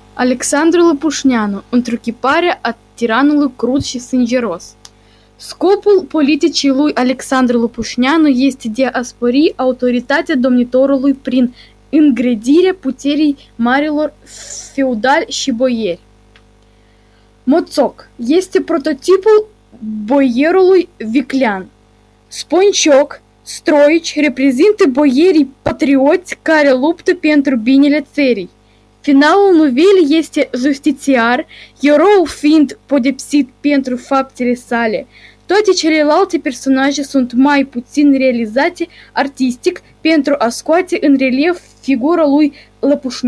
Alexandru Lăpușneanu, întruchiparea a tiranului crud și sângeros. Scopul politicii lui Alexandru Lăpușneanu este de a spori autoritatea domnitorului prin îngrădirea puterii marilor feudali și boieri. Moțoc este prototipul boierului viclean. Sponcioc, Stroici reprezintă boierii patrioți care luptă pentru binele țării. Finalul novelei este justițiar, eroul fiind pedepsit pentru faptele sale. Toate celelalte personaje sunt mai puțin realizate artistic pentru a scoate în relief figura lui Lăpușneanu.